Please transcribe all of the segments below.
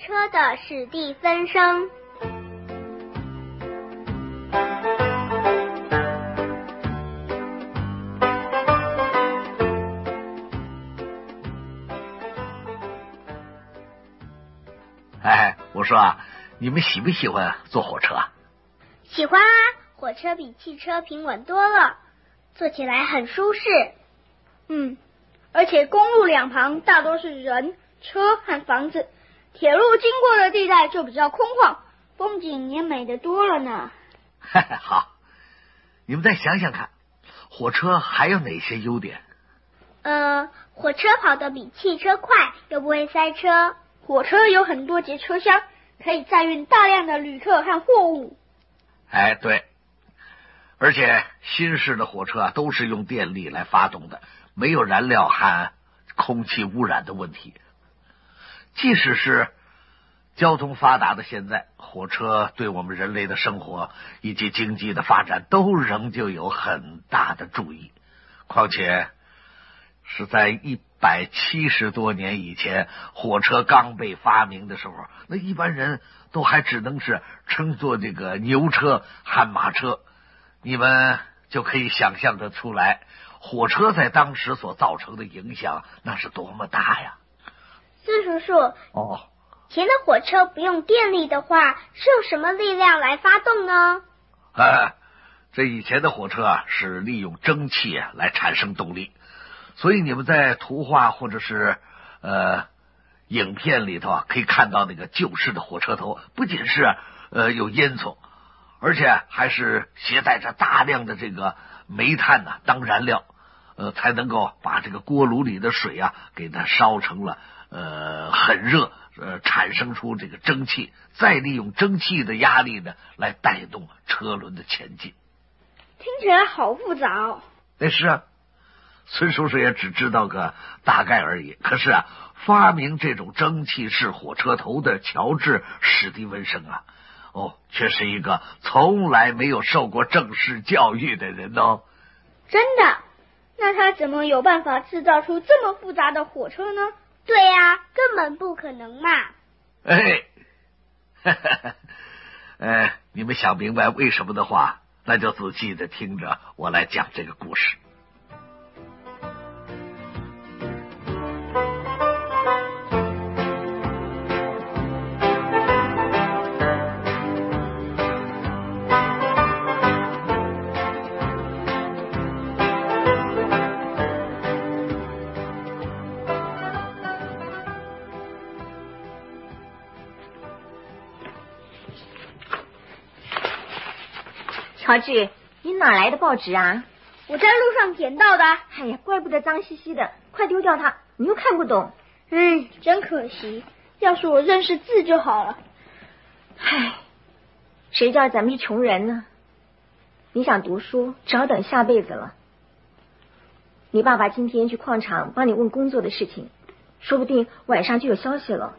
车的史蒂芬生。 哎，我说啊，你们喜不喜欢坐火车啊？ 喜欢啊，火车比汽车平稳多了，坐起来很舒适。 而且公路两旁大多是人、车和房子，铁路经过的地带就比较空旷，风景也美得多了呢。 好，你们再想想看，火车还有哪些优点？ 火车跑得比汽车快，又不会塞车。 火车有很多节车厢，可以载运大量的旅客和货物。 哎，对，而且新式的火车啊，都是用电力来发动的，没有燃料和空气污染的问题。即使是交通发达的现在，火车对我们人类的生活以及经济的发展都仍旧有很大的注意。况且是在170多年以前，火车刚被发明的时候，那一般人都还只能是乘坐这个牛车和马车。你们就可以想象得出来，火车在当时所造成的影响那是多么大呀！ 四叔叔，前的火车不用电力的话，是用什么力量来发动呢？ 这以前的火车啊，是利用蒸汽来产生动力，所以你们在图画或者是影片里头啊，可以看到那个旧式的火车头，不仅是有烟囱，而且还是携带着大量的这个煤炭呢当燃料，才能够把这个锅炉里的水啊给它烧成了很热，产生出这个蒸汽，再利用蒸汽的压力呢来带动车轮的前进。 听起来好复杂哦。 是啊，孙叔叔也只知道个大概而已。可是啊，发明这种蒸汽式火车头的乔治·史蒂文生啊，却是一个从来没有受过正式教育的人哦。 真的？那他怎么有办法制造出这么复杂的火车呢？ 对呀，根本不可能嘛。 你们想明白为什么的话，那就仔细的听着我来讲这个故事。 乔治，你哪来的报纸啊？ 我在路上捡到的。 哎呀，怪不得脏兮兮的，快丢掉它，你又看不懂。 真可惜，要是我认识字就好了。 谁叫咱们是穷人呢？你想读书，只好等下辈子了。你爸爸今天去矿场帮你问工作的事情，说不定晚上就有消息了。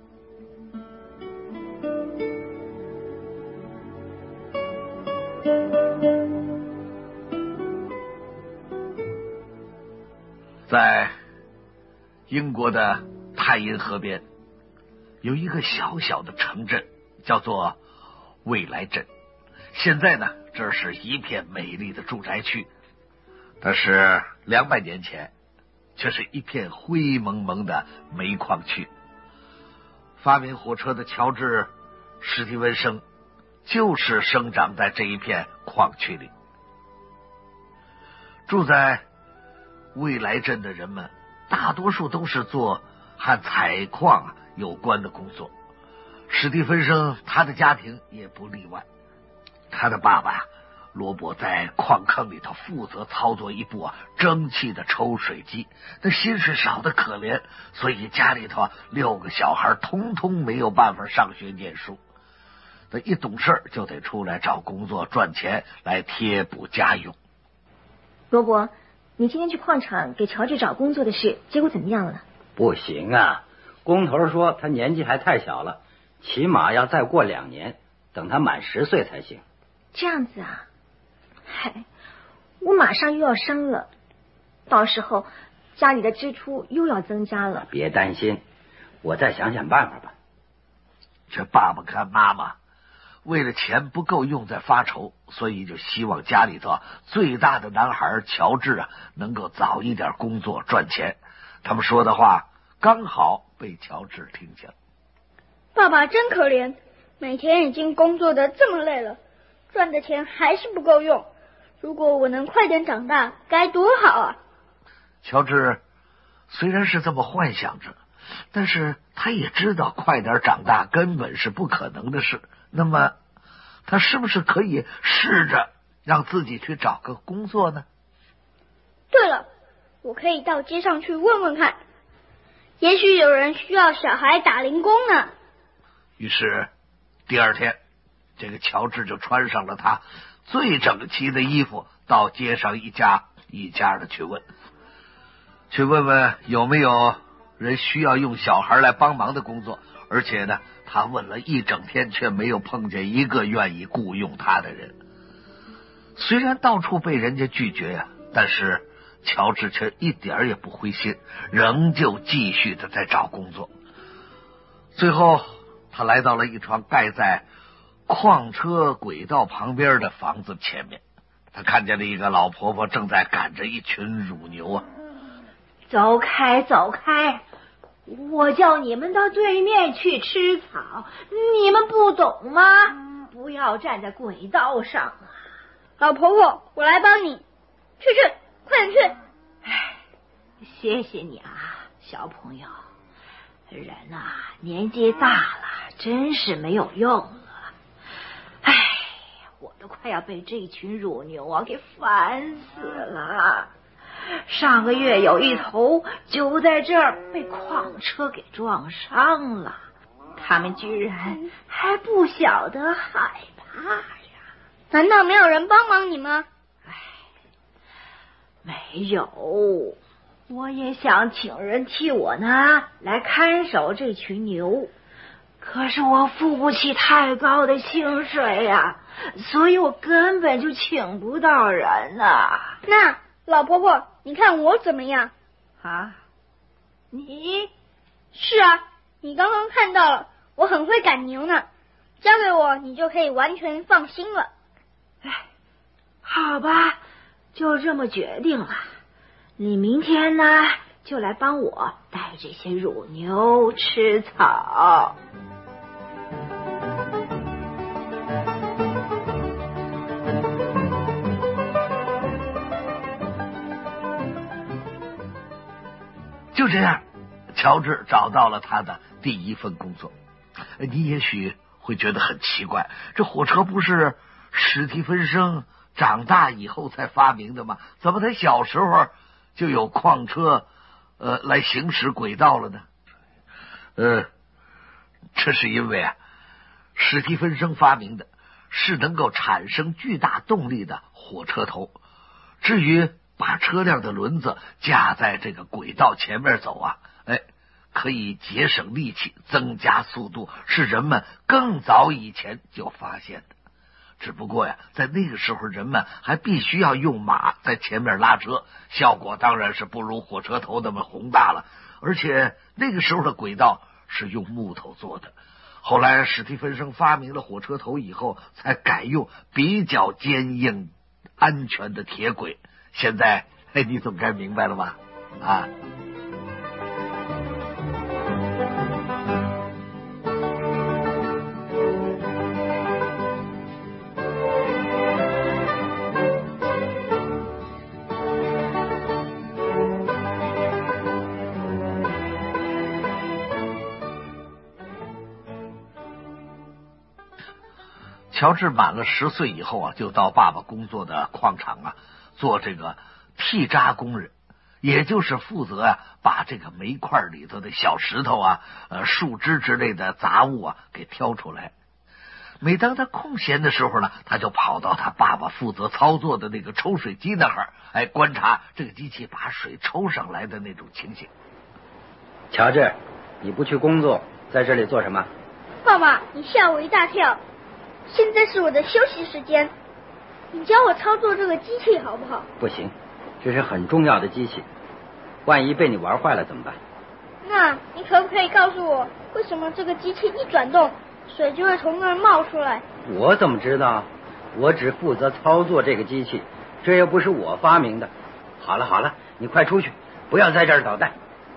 在英国的泰因河边有一个小小的城镇，叫做未来镇。现在呢，这是一片美丽的住宅区，但是200年前却是一片灰蒙蒙的煤矿区。发明火车的乔治·史蒂文生就是生长在这一片矿区里。住在未来镇的人们大多数都是做和采矿有关的工作，史蒂芬生他的家庭也不例外。他的爸爸罗伯在矿坑里头负责操作一部蒸汽的抽水机，那薪水少得可怜，所以家里头6个小孩通通没有办法上学念书。他一懂事就得出来找工作赚钱来贴补家用。 罗伯，你今天去矿场给乔治找工作的事，结果怎么样了？ 不行啊，工头说他年纪还太小了，起码要再过2年，等他满10岁才行。 这样子啊？我马上又要生了，到时候家里的支出又要增加了。 别担心，我再想想办法吧。 这爸爸看妈妈为了钱不够用再发愁，所以就希望家里头最大的男孩乔治啊能够早一点工作赚钱。他们说的话刚好被乔治听见了。 爸爸真可怜，每天已经工作得这么累了，赚的钱还是不够用。如果我能快点长大，该多好啊！ 乔治虽然是这么幻想着，但是他也知道快点长大根本是不可能的事。那么他是不是可以试着让自己去找个工作呢？ 对了，我可以到街上去问问看，也许有人需要小孩打零工呢。 于是第二天，这个乔治就穿上了他最整齐的衣服，到街上一家一家的去问问有没有人需要用小孩来帮忙的工作。而且呢，他问了一整天，却没有碰见一个愿意雇佣他的人。虽然到处被人家拒绝呀，但是乔治却一点也不灰心，仍旧继续的在找工作。最后他来到了一幢盖在矿车轨道旁边的房子前面，他看见了一个老婆婆正在赶着一群乳牛啊。 走开走开，我叫你们到对面去吃草，你们不懂吗？不要站在轨道上啊！ 老婆婆，我来帮你，去，快点去！ 哎，谢谢你啊，小朋友。人啊，年纪大了，真是没有用了。哎，我都快要被这群乳牛啊给烦死了。上个月有一头就在这儿被矿车给撞伤了，他们居然还不晓得害怕呀！ 难道没有人帮忙你吗？ 哎，没有，我也想请人替我呢来看守这群牛，可是我付不起太高的薪水呀，所以我根本就请不到人啊。 那老婆婆，你看我怎么样？ 啊？你？ 是啊，你刚刚看到了，我很会赶牛呢，交给我，你就可以完全放心了。 哎，好吧，就这么决定了。你明天呢，就来帮我带这些乳牛吃草。 就这样，乔治找到了他的第一份工作。你也许会觉得很奇怪，这火车不是史蒂芬生长大以后才发明的吗？怎么他小时候就有矿车来行驶轨道了呢？这是因为史蒂芬生发明的是能够产生巨大动力的火车头，至于把车辆的轮子架在这个轨道前面走可以节省力气，增加速度，是人们更早以前就发现的。只不过在那个时候人们还必须要用马在前面拉车，效果当然是不如火车头那么宏大了。而且那个时候的轨道是用木头做的，后来史蒂芬生发明了火车头以后，才改用比较坚硬安全的铁轨。现在你总该明白了吧？啊！乔治满了10岁以后就到爸爸工作的矿场做这个剔渣工人，也就是负责把这个煤块里头的小石头树枝之类的杂物给挑出来。每当他空闲的时候呢，他就跑到他爸爸负责操作的那个抽水机那儿，观察这个机器把水抽上来的那种情形。 乔治，你不去工作，在这里做什么？ 爸爸，你吓我一大跳，现在是我的休息时间，你教我操作这个机器好不好？ 不行，这是很重要的机器，万一被你玩坏了怎么办？ 那你可不可以告诉我，为什么这个机器一转动水就会从那儿冒出来。 我怎么知道？我只负责操作这个机器，这又不是我发明的。好了好了，你快出去，不要在这儿捣蛋。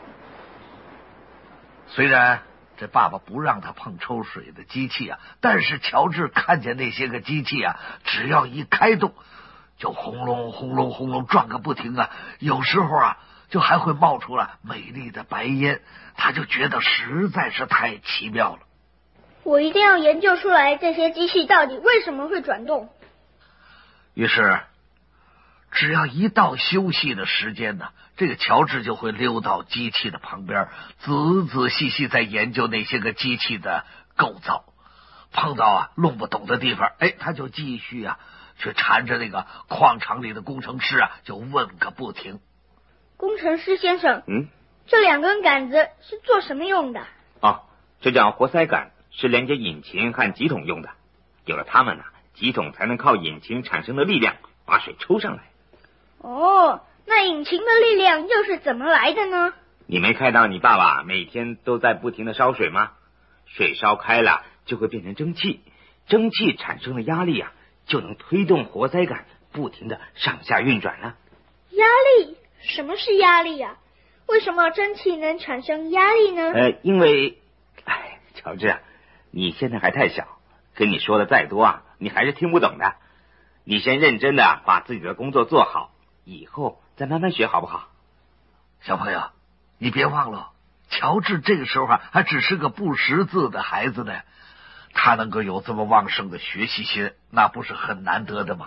虽然这爸爸不让他碰抽水的机器啊，但是乔治看见那些个机器啊，只要一开动，就轰隆轰隆轰隆转个不停啊，有时候啊，就还会冒出了美丽的白烟，他就觉得实在是太奇妙了。 我一定要研究出来这些机器到底为什么会转动。 于是只要一到休息的时间呢，这个乔治就会溜到机器的旁边，仔仔细细在研究那些个机器的构造。碰到啊弄不懂的地方，他就继续啊去缠着那个矿场里的工程师啊，就问个不停。 工程师先生，这2根杆子是做什么用的？ 这叫活塞杆，是连接引擎和机筒用的。有了它们呢，机筒才能靠引擎产生的力量把水抽上来。 那引擎的力量又是怎么来的呢？ 你没看到你爸爸每天都在不停的烧水吗？水烧开了就会变成蒸汽，蒸汽产生的压力啊，就能推动活塞杆不停的上下运转了。 压力？什么是压力啊？为什么蒸汽能产生压力呢？ 因为，乔治啊，你现在还太小，跟你说的再多啊，你还是听不懂的。你先认真的把自己的工作做好，以后再慢慢学，好不好？ 小朋友，你别忘了，乔治这个时候还只是个不识字的孩子呢，他能够有这么旺盛的学习心，那不是很难得的吗？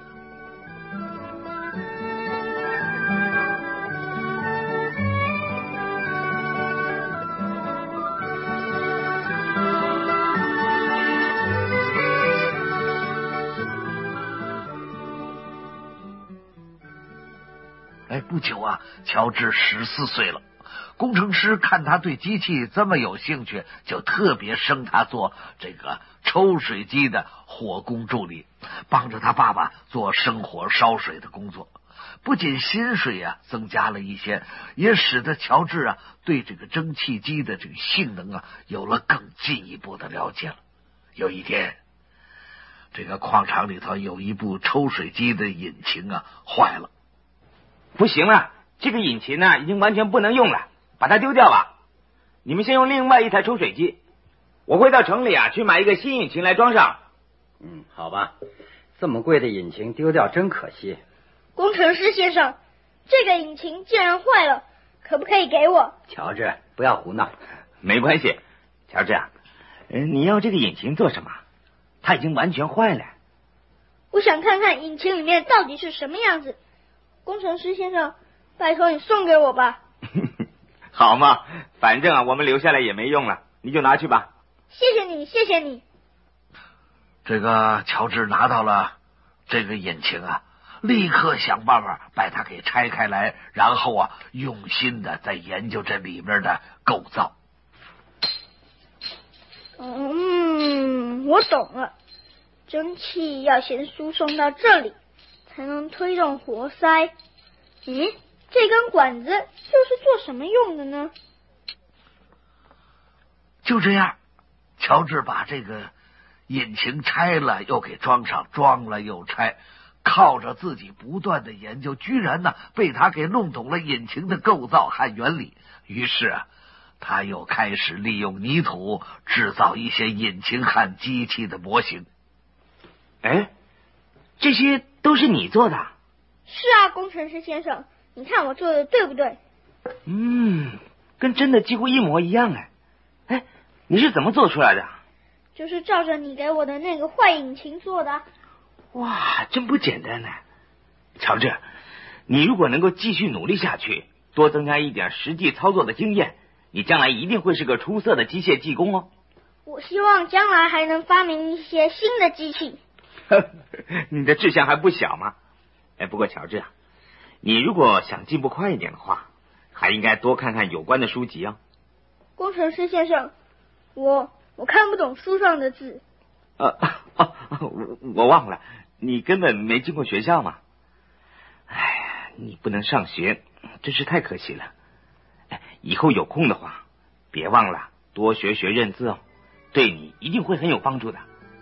不久啊，乔治14岁了。工程师看他对机器这么有兴趣，就特别升他做这个抽水机的火工助理，帮着他爸爸做生火烧水的工作。不仅薪水啊增加了一些，也使得乔治啊对这个蒸汽机的这个性能啊有了更进一步的了解了。有一天，这个矿场里头有一部抽水机的引擎啊坏了。 不行了，这个引擎呢已经完全不能用了，把它丢掉吧。你们先用另外一台抽水机，我会到城里啊去买一个新引擎来装上。 好吧，这么贵的引擎丢掉真可惜。 工程师先生，这个引擎既然坏了，可不可以给我？ 乔治，不要胡闹。 没关系，乔治啊，你要这个引擎做什么？它已经完全坏了。 我想看看引擎里面到底是什么样子。工程师先生，拜托你送给我吧。 好嘛，反正啊我们留下来也没用了，你就拿去吧。 谢谢你，谢谢你。 这个乔治拿到了这个引擎啊，立刻想办法把它给拆开来，然后啊用心的在研究这里面的构造。 我懂了，蒸汽要先输送到这里，才能推动活塞。这根管子又是做什么用的呢？ 就这样，乔治把这个引擎拆了又给装上，装了又拆，靠着自己不断的研究，居然呢被他给弄懂了引擎的构造和原理。于是啊，他又开始利用泥土制造一些引擎和机器的模型。 这些都是你做的？ 是啊，工程师先生，你看我做的对不对？ 跟真的几乎一模一样哎。你是怎么做出来的？ 就是照着你给我的那个坏引擎做的。 哇，真不简单呢。乔治，你如果能够继续努力下去，多增加一点实际操作的经验，你将来一定会是个出色的机械技工哦。 我希望将来还能发明一些新的机器。 你的志向还不小嘛。不过乔治啊，你如果想进步快一点的话，还应该多看看有关的书籍哦。 工程师先生，我看不懂书上的字。 我忘了，你根本没进过学校嘛。你不能上学，真是太可惜了。以后有空的话，别忘了多学学认字哦， 对你一定会很有帮助的。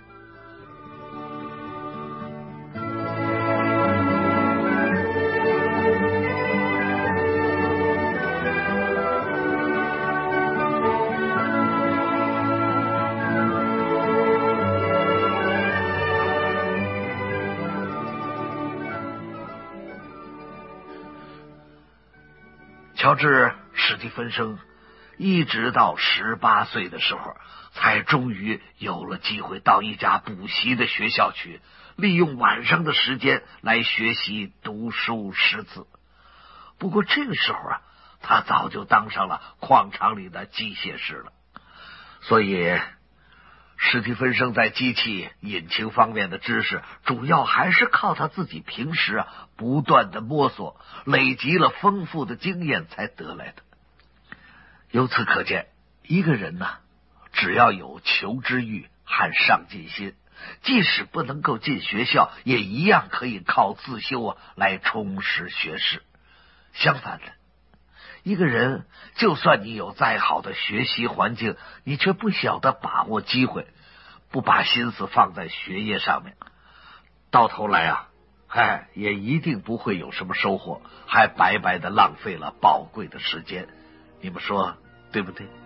乔治·史蒂芬生一直到18岁的时候，才终于有了机会到一家补习的学校去，利用晚上的时间来学习读书识字。不过这个时候啊，他早就当上了矿场里的机械师了，所以史蒂芬生在机器引擎方面的知识，主要还是靠他自己平时不断的摸索，累积了丰富的经验才得来的。由此可见，一个人只要有求知欲和上进心，即使不能够进学校，也一样可以靠自修来充实学识。相反的，一个人就算你有再好的学习环境，你却不晓得把握机会，不把心思放在学业上面，到头来也一定不会有什么收获，还白白的浪费了宝贵的时间。你们说对不对？